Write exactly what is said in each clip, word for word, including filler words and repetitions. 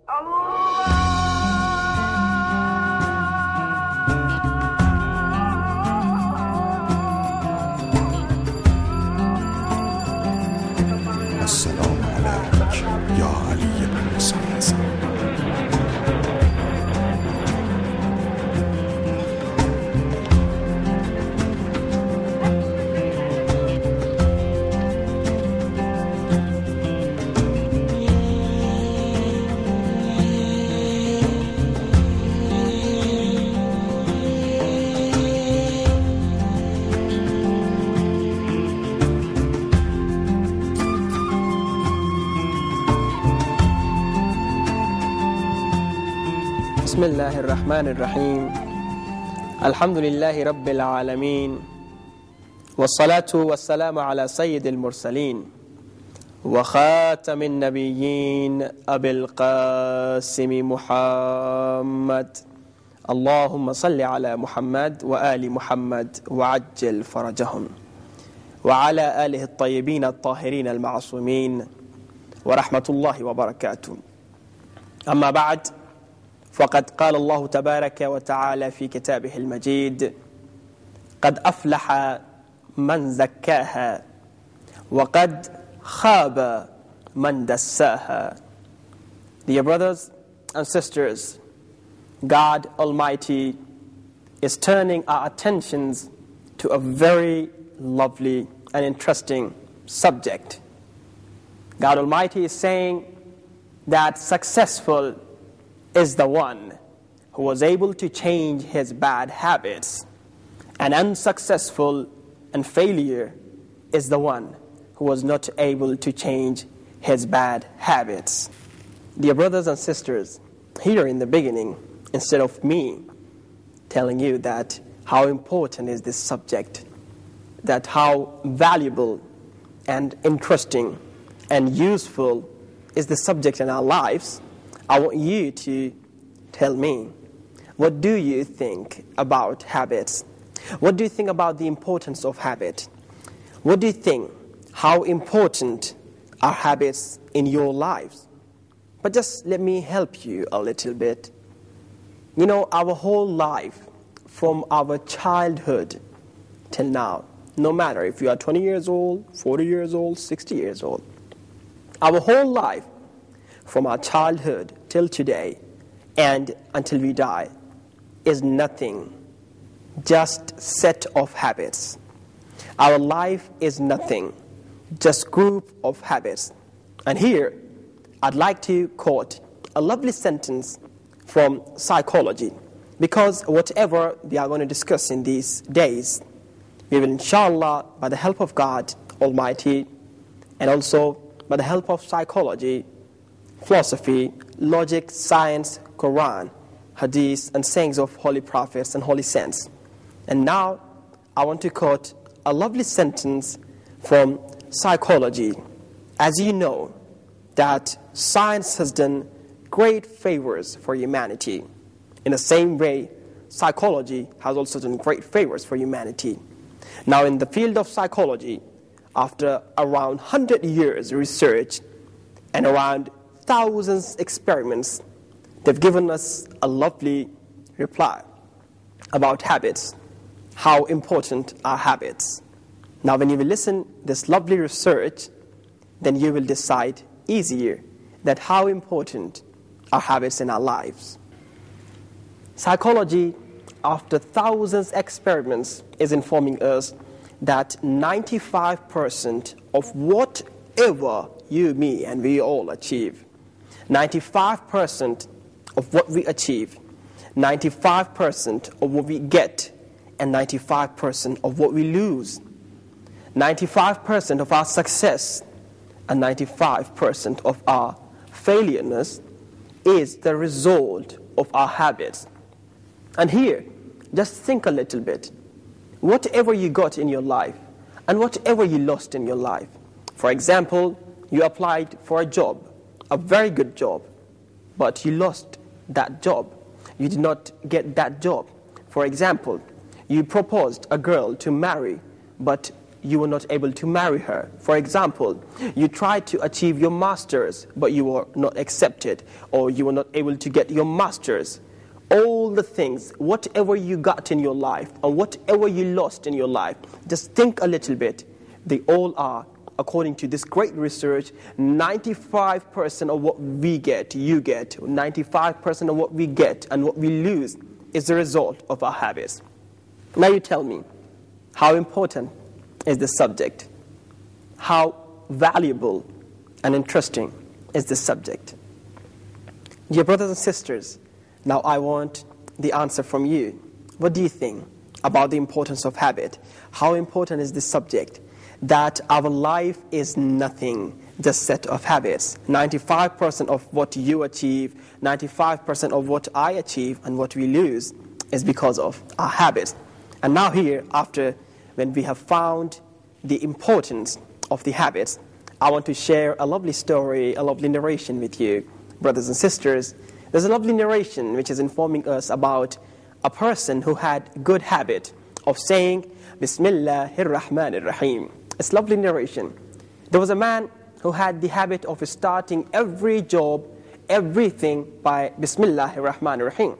السلام عليك يا علي بن الحسين. بسم الله الرحمن الرحيم. الحمد لله رب العالمين، والصلاة والسلام على سيد المرسلين وخاتم النبيين أبي القاسم محمد. اللهم صل على محمد وآل محمد وعجل فرجهم، وعلى آله الطيبين الطاهرين المعصومين، ورحمة الله وبركاته. أما بعد، فقد قال الله تبارك وتعالى في كتابه المجيد: قد أفلح من زكاها وقد خاب من دساها. Dear brothers and sisters, God Almighty is turning our attentions to a very lovely and interesting subject. God Almighty is saying that successful is the one who was able to change his bad habits, and unsuccessful and failure is the one who was not able to change his bad habits. Dear brothers and sisters, here in the beginning, instead of me telling you that how important is this subject, that how valuable and interesting and useful is the subject in our lives, I want you to tell me, what do you think about habits? What do you think about the importance of habit? What do you think, how important are habits in your lives? But just let me help you a little bit. You know, our whole life, from our childhood till now, no matter if you are twenty years old, forty years old, sixty years old, our whole life, from our childhood till today and until we die, is nothing, just set of habits. Our life is nothing, just group of habits. And here, I'd like to quote a lovely sentence from psychology, because whatever we are going to discuss in these days, we will inshallah, by the help of God Almighty, and also by the help of psychology, philosophy, logic, science, Quran, hadith, and sayings of holy prophets and holy saints. And now, I want to quote a lovely sentence from psychology. As you know, that science has done great favors for humanity. In the same way, psychology has also done great favors for humanity. Now, in the field of psychology, after around one hundred years research and around thousands experiments, they've given us a lovely reply about habits, how important are habits. Now, when you will listen to this lovely research, then you will decide easier that how important are habits in our lives. Psychology, after thousands experiments, is informing us that ninety-five percent of whatever you, me, and we all achieve, ninety-five percent of what we achieve, ninety-five percent of what we get, and ninety-five percent of what we lose, ninety-five percent of our success, and ninety-five percent of our failureness is the result of our habits. And here, just think a little bit. Whatever you got in your life, and whatever you lost in your life. For example, you applied for a job, a very good job, but you lost that job. You did not get that job. For example, you proposed a girl to marry, but you were not able to marry her. For example, you tried to achieve your master's, but you were not accepted, or you were not able to get your master's. All the things, whatever you got in your life, and whatever you lost in your life, just think a little bit. They all are, according to this great research, ninety-five percent of what we get, you get, ninety-five percent of what we get and what we lose is the result of our habits. Now you tell me, how important is this subject? How valuable and interesting is this subject? Dear brothers and sisters, now I want the answer from you. What do you think about the importance of habit? How important is this subject? That our life is nothing, just set of habits. ninety-five percent of what you achieve, ninety-five percent of what I achieve and what we lose is because of our habits. And now here, after when we have found the importance of the habits, I want to share a lovely story, a lovely narration with you, brothers and sisters. There's a lovely narration which is informing us about a person who had good habit of saying, Bismillahir Rahmanir Rahim. It's lovely narration. There was a man who had the habit of starting every job, everything by Bismillahir Rahmanir Rahim.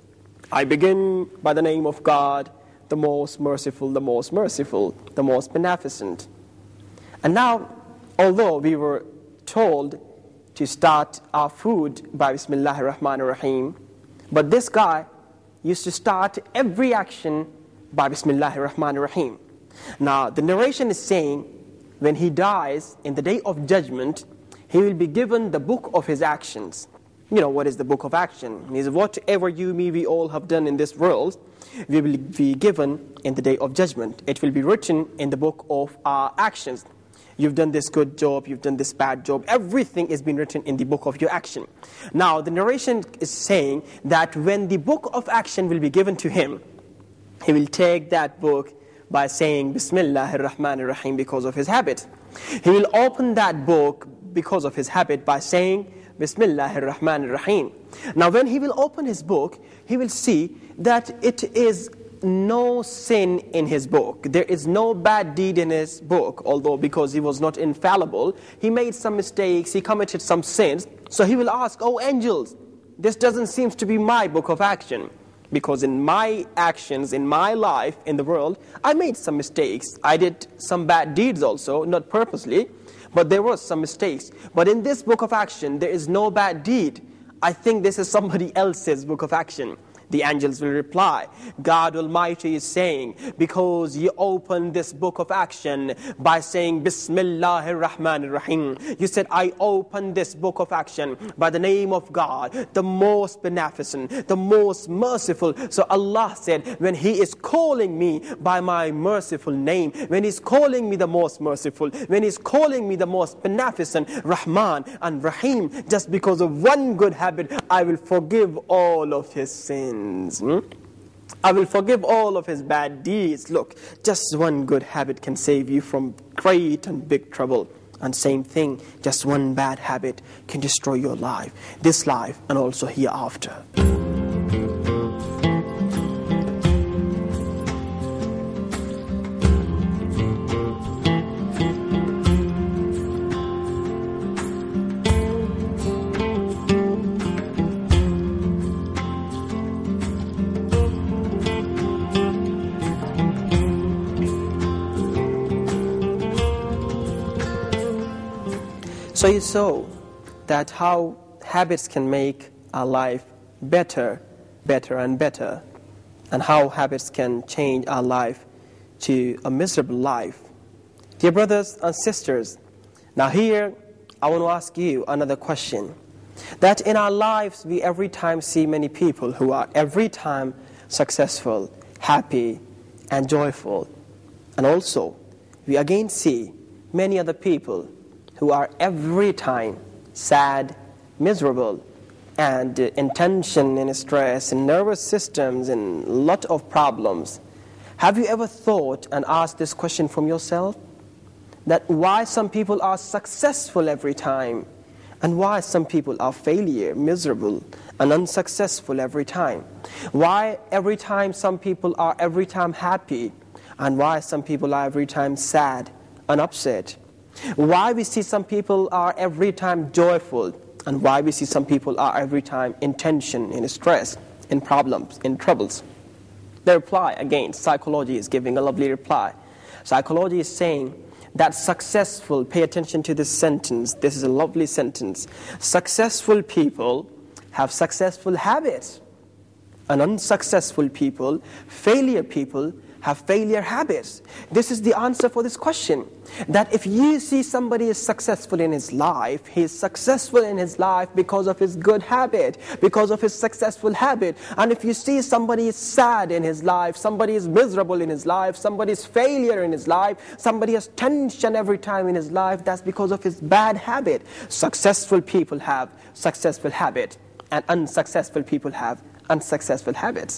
I begin by the name of God, the most merciful, the most merciful, the most beneficent. And now, although we were told to start our food by Bismillahir Rahmanir Rahim, but this guy used to start every action by Bismillahir Rahmanir Rahim. Now, the narration is saying, when he dies in the day of judgment, he will be given the book of his actions. You know, what is the book of action? It is whatever you, me, we all have done in this world, we will be given in the day of judgment. It will be written in the book of our actions. You've done this good job, you've done this bad job. Everything is being written in the book of your action. Now, the narration is saying that when the book of action will be given to him, he will take that book by saying Bismillahir Rahmanir Rahim because of his habit. He will open that book because of his habit by saying Bismillahir Rahmanir Rahim. Now when he will open his book, he will see that it is no sin in his book. There is no bad deed in his book, although because he was not infallible, he made some mistakes, he committed some sins. So he will ask, oh angels, this doesn't seem to be my book of action. Because in my actions, in my life, in the world, I made some mistakes. I did some bad deeds also, not purposely, but there were some mistakes. But in this book of action, there is no bad deed. I think this is somebody else's book of action. The angels will reply, God Almighty is saying, because you opened this book of action by saying Bismillahir Rahmanir Rahim. You said, I opened this book of action by the name of God, the most beneficent, the most merciful. So Allah said, when He is calling me by my merciful name, when He's calling me the most merciful, when He's calling me the most beneficent, Rahman and Rahim, just because of one good habit, I will forgive all of his sins. Hmm? I will forgive all of his bad deeds. Look, just one good habit can save you from great and big trouble. And same thing, just one bad habit can destroy your life, this life and also hereafter. So you saw that how habits can make our life better, better and better, and how habits can change our life to a miserable life. Dear brothers and sisters, now here I want to ask you another question. That in our lives we every time see many people who are every time successful, happy and joyful. And also we again see many other people who are every time sad, miserable, and uh, in tension, in stress, in nervous systems, and a lot of problems. Have you ever thought and asked this question from yourself? That why some people are successful every time, and why some people are failure, miserable, and unsuccessful every time? Why every time some people are every time happy, and why some people are every time sad and upset. Why we see some people are every time joyful, and why we see some people are every time in tension, in stress, in problems, in troubles. The reply, again, psychology is giving a lovely reply. Psychology is saying that successful, pay attention to this sentence, this is a lovely sentence. Successful people have successful habits, and unsuccessful people, failure people, have failure habits. This is the answer for this question. That if you see somebody is successful in his life, he is successful in his life because of his good habit, because of his successful habit. And if you see somebody is sad in his life, somebody is miserable in his life, somebody is failure in his life, somebody has tension every time in his life, that's because of his bad habit. Successful people have successful habit, and unsuccessful people have unsuccessful habits.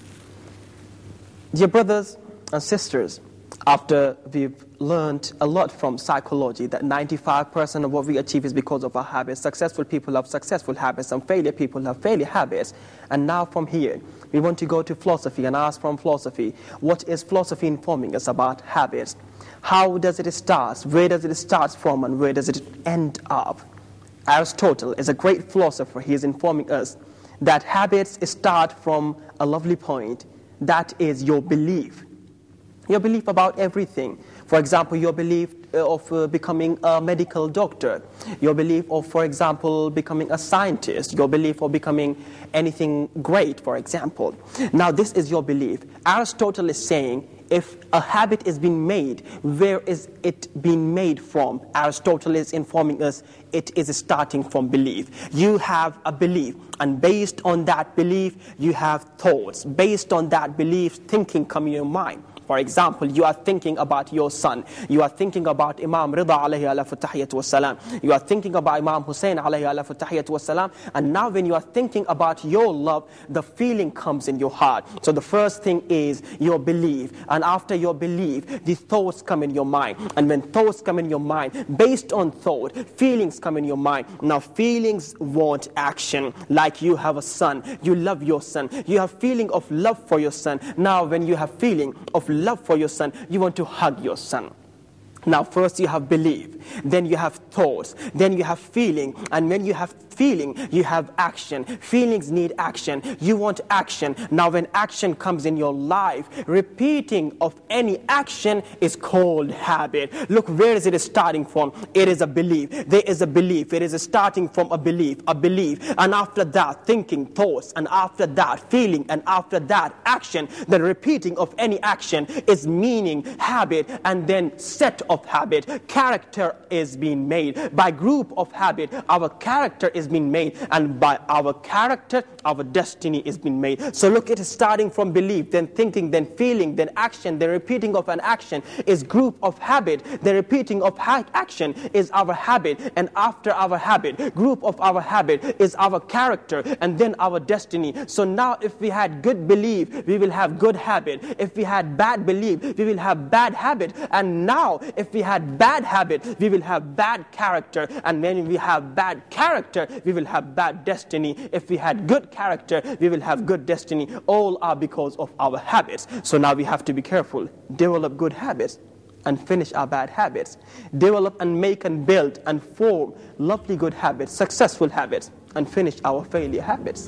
Dear brothers and sisters, after we've learned a lot from psychology that ninety-five percent of what we achieve is because of our habits, successful people have successful habits and failure people have failure habits, and now from here we want to go to philosophy and ask from philosophy, what is philosophy informing us about habits? How does it start? Where does it start from and where does it end up? Aristotle is a great philosopher. He is informing us that habits start from a lovely point. That is your belief. Your belief about everything. For example, your belief of uh, becoming a medical doctor. Your belief of, for example, becoming a scientist. Your belief of becoming anything great, for example. Now, this is your belief. Aristotle is saying, if a habit is being made, where is it being made from? Aristotle is informing us it is starting from belief. You have a belief, and based on that belief, you have thoughts. Based on that belief, thinking comes in your mind. For example, you are thinking about your son. You are thinking about Imam Rida alayhi alafu tahiyyatu wassalam. You are thinking about Imam Hussein alayhi alafu tahiyyatu wassalam. And now when you are thinking about your love, the feeling comes in your heart. So the first thing is your belief. And after your belief, the thoughts come in your mind. And when thoughts come in your mind, based on thought, feelings come in your mind. Now feelings want action. Like you have a son. You love your son. You have feeling of love for your son. Now when you have feeling of love for your son, you want to hug your son. Now first you have belief, then you have thoughts, then you have feeling, and when you have feeling, you have action. Feelings need action. You want action. Now when action comes in your life, repeating of any action is called habit. Look, where is it starting from? It is a belief. There is a belief. It is starting from a belief, a belief. And after that, thinking, thoughts, and after that, feeling, and after that, action. The repeating of any action is meaning, habit, and then set of habit. Character is being made. By group of habit, our character is being made, and by our character, our destiny is being made. So look, it is starting from belief, then thinking, then feeling, then action. The repeating of an action is group of habit. The repeating of ha- action is our habit, and after our habit, group of our habit is our character, and then our destiny. So now if we had good belief, we will have good habit. If we had bad belief, we will have bad habit. And now if we had bad habit, we will have bad character. And when we have bad character, we will have bad destiny. If we had good character, we will have good destiny. All are because of our habits. So now we have to be careful. Develop good habits and finish our bad habits. Develop and make and build and form lovely good habits, successful habits, and finish our failure habits.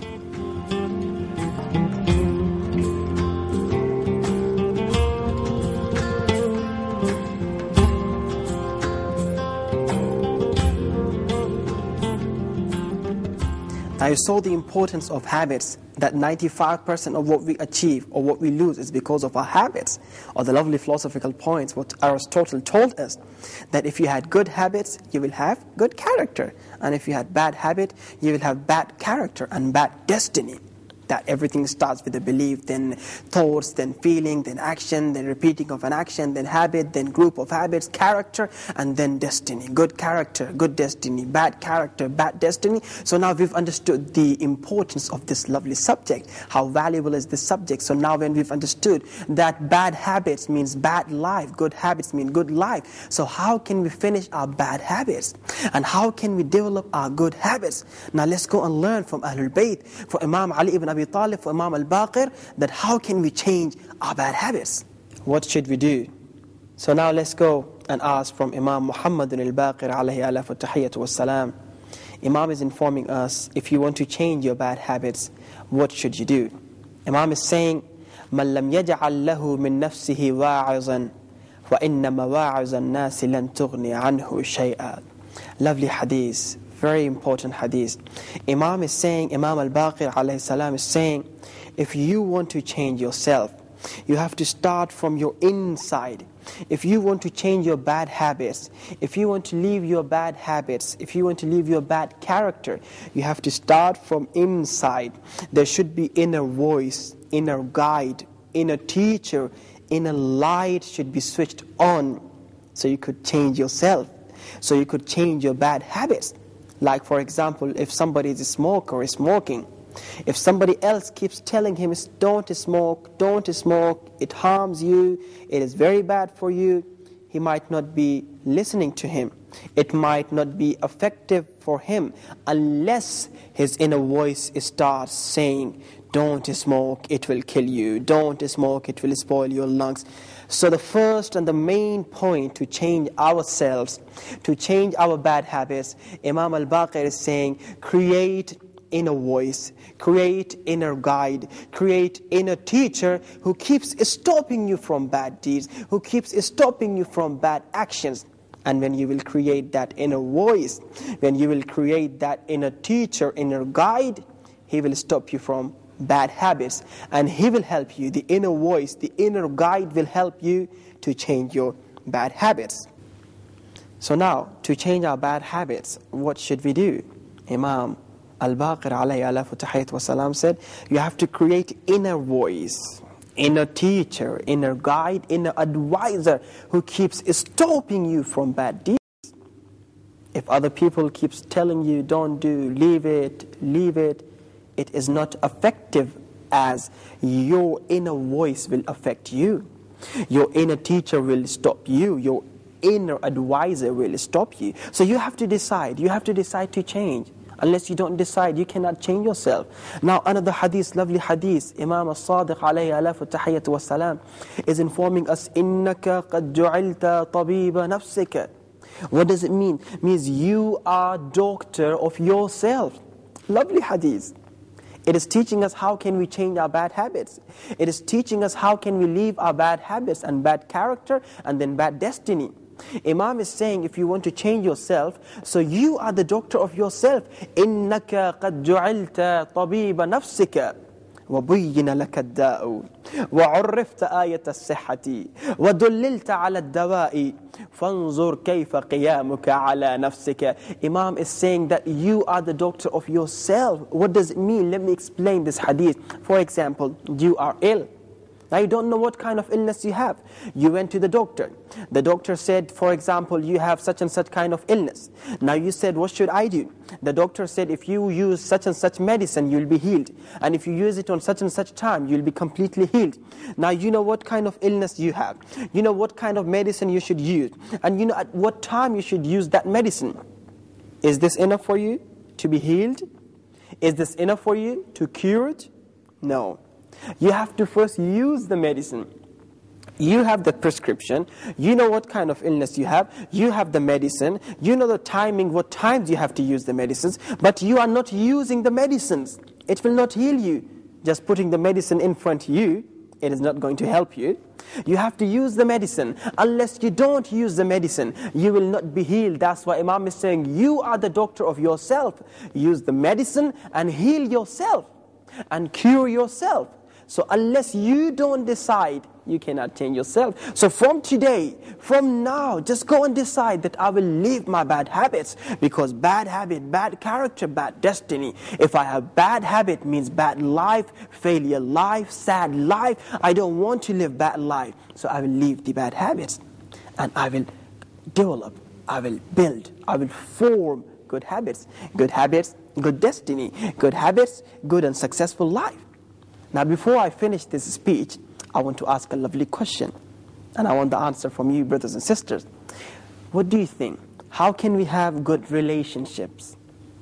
Now you saw the importance of habits, that ninety-five percent of what we achieve or what we lose is because of our habits. Or the lovely philosophical points, what Aristotle told us, that if you had good habits, you will have good character. And if you had bad habit, you will have bad character and bad destiny. That everything starts with a belief, then thoughts, then feeling, then action, then repeating of an action, then habit, then group of habits, character, and then destiny. Good character, good destiny, bad character, bad destiny. So now we've understood the importance of this lovely subject. How valuable is this subject? So now when we've understood that bad habits means bad life, good habits mean good life. So how can we finish our bad habits? And how can we develop our good habits? Now let's go and learn from Ahlul Bayt, for Imam Ali ibn Abi Talib, for Imam al-Baqir, that how can we change our bad habits? What should we do? So now let's go and ask from Imam Muhammad al-Baqir alayhi alaf tahiyyatu wassalam. Imam is informing us, if you want to change your bad habits, what should you do? Imam is saying, مَنْ لَمْ يَجْعَلْ لَهُ مِنْ نَفْسِهِ وَاعِظًا وَإِنَّ مَوَاعِظَ النَّاسِ لَنْ تُغْنِي عَنْهُ شَيْئًا. Lovely hadith, very important hadith. Imam is saying, Imam al-Baqir alayhi salam is saying, if you want to change yourself, you have to start from your inside. If you want to change your bad habits, if you want to leave your bad habits, if you want to leave your bad character, you have to start from inside. There should be inner voice, inner guide, inner teacher, inner light should be switched on so you could change yourself, so you could change your bad habits. Like for example, if somebody is a smoker or is smoking, if somebody else keeps telling him, don't smoke, don't smoke, it harms you, it is very bad for you, he might not be listening to him. It might not be effective for him unless his inner voice starts saying, don't smoke, it will kill you, don't smoke, it will spoil your lungs. So the first and the main point to change ourselves, to change our bad habits, Imam al-Baqir is saying, create inner voice, create inner guide, create inner teacher who keeps stopping you from bad deeds, who keeps stopping you from bad actions. And when you will create that inner voice, when you will create that inner teacher, inner guide, he will stop you from bad habits, and he will help you. The inner voice, the inner guide will help you to change your bad habits. So now, to change our bad habits, what should we do? Imam al-Baqir alayhi alaf tahiyyatu wasalam said, you have to create inner voice, inner teacher, inner guide, inner advisor who keeps stopping you from bad deeds. If other people keeps telling you, don't do, leave it, leave it, it is not effective as your inner voice will affect you. Your inner teacher will stop you. Your inner advisor will stop you. So you have to decide. You have to decide to change. Unless you don't decide, you cannot change yourself. Now another hadith, lovely hadith, Imam al-Sadiq alayhi alaf tahiyyatu wassalam is informing us, إِنَّكَ قَدْ جُعِلْتَ طَبِيبَ نَفْسِكَ. What does it mean? It means you are doctor of yourself. Lovely hadith. It is teaching us how can we change our bad habits. It is teaching us how can we leave our bad habits and bad character and then bad destiny. Imam is saying, if you want to change yourself, so you are the doctor of yourself. إِنَّكَ قَدْ جُعِلْتَ طَبِيبَ نَفْسِكَ وَبُيِّنَ لَكَ الدَّاءُ وَعُرِّفْتَ آيَةَ الصِّحَّةِ وَدُلِّلْتَ عَلَى الدَّوَاءِ فَانْظُرْ كَيْفَ قِيَامُكَ عَلَى نَفْسِكَ. Imam is saying that you are the doctor of yourself. What does it mean? Let me explain this hadith. For example, you are ill. Now you don't know what kind of illness you have. You went to the doctor. The doctor said, for example, you have such and such kind of illness. Now you said, what should I do? The doctor said, if you use such and such medicine, you'll be healed. And if you use it on such and such time, you'll be completely healed. Now you know what kind of illness you have. You know what kind of medicine you should use. And you know at what time you should use that medicine. Is this enough for you to be healed? Is this enough for you to cure it? No. You have to first use the medicine. You have the prescription. You know what kind of illness you have. You have the medicine. You know the timing, what times you have to use the medicines. But you are not using the medicines. It will not heal you. Just putting the medicine in front of you, it is not going to help you. You have to use the medicine. Unless you don't use the medicine, you will not be healed. That's why Imam is saying, you are the doctor of yourself. Use the medicine and heal yourself and cure yourself. So unless you don't decide, you cannot change yourself. So from today, from now, just go and decide that I will leave my bad habits. Because bad habit, bad character, bad destiny. If I have bad habit, means bad life, failure life, sad life. I don't want to live bad life. So I will leave the bad habits. And I will develop, I will build, I will form good habits. Good habits, good destiny. Good habits, good and successful life. Now before I finish this speech, I want to ask a lovely question. And I want the answer from you, brothers and sisters. What do you think? How can we have good relationships?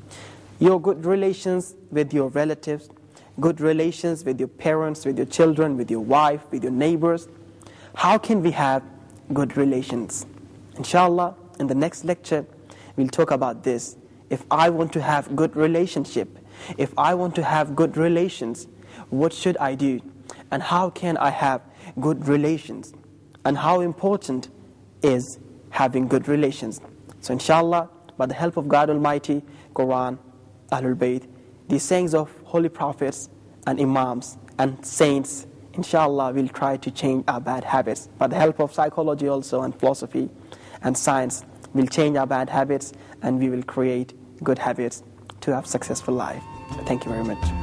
Your good relations with your relatives, good relations with your parents, with your children, with your wife, with your neighbors. how can we have good relations? Inshallah, in the next lecture, we'll talk about this. If I want to have good relationship, if I want to have good relations, what should I do? And how can I have good relations? And how important is having good relations? So inshallah, by the help of God Almighty, Quran, Ahlul Bayt, the sayings of holy prophets and imams and saints, inshallah, we'll try to change our bad habits. By the help of psychology also and philosophy and science, we'll change our bad habits and we will create good habits to have a successful life. Thank you very much.